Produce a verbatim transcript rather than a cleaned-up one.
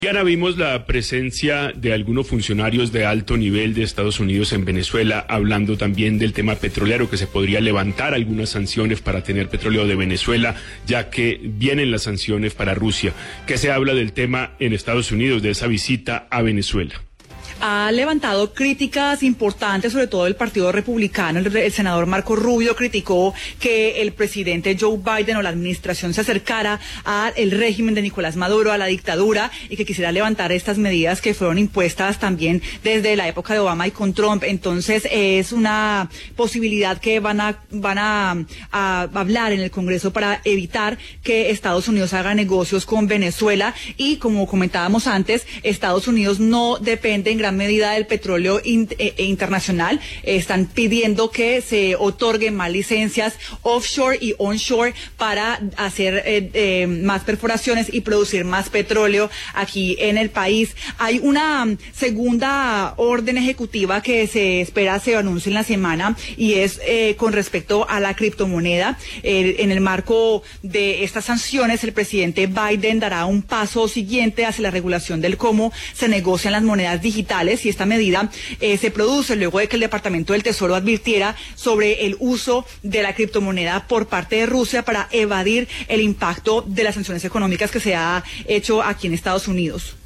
Diana, vimos la presencia de algunos funcionarios de alto nivel de Estados Unidos en Venezuela, hablando también del tema petrolero, que se podría levantar algunas sanciones para tener petróleo de Venezuela, ya que vienen las sanciones para Rusia. ¿Qué se habla del tema en Estados Unidos, de esa visita a Venezuela? Ha levantado críticas importantes, sobre todo del Partido Republicano. El, el senador Marco Rubio criticó que el presidente Joe Biden o la administración se acercara al régimen de Nicolás Maduro, a la dictadura, y que quisiera levantar estas medidas que fueron impuestas también desde la época de Obama y con Trump. Entonces es una posibilidad que van a van a, a hablar en el Congreso para evitar que Estados Unidos haga negocios con Venezuela. Y como comentábamos antes, Estados Unidos no depende en gran medida del petróleo in, eh, internacional. Eh, están pidiendo que se otorguen más licencias offshore y onshore para hacer eh, eh, más perforaciones y producir más petróleo aquí en el país. Hay una um, segunda orden ejecutiva que se espera se anuncie en la semana, y es eh, con respecto a la criptomoneda. Eh, en el marco de estas sanciones, el presidente Biden dará un paso siguiente hacia la regulación del cómo se negocian las monedas digitales. Y esta medida eh, se produce luego de que el Departamento del Tesoro advirtiera sobre el uso de la criptomoneda por parte de Rusia para evadir el impacto de las sanciones económicas que se ha hecho aquí en Estados Unidos.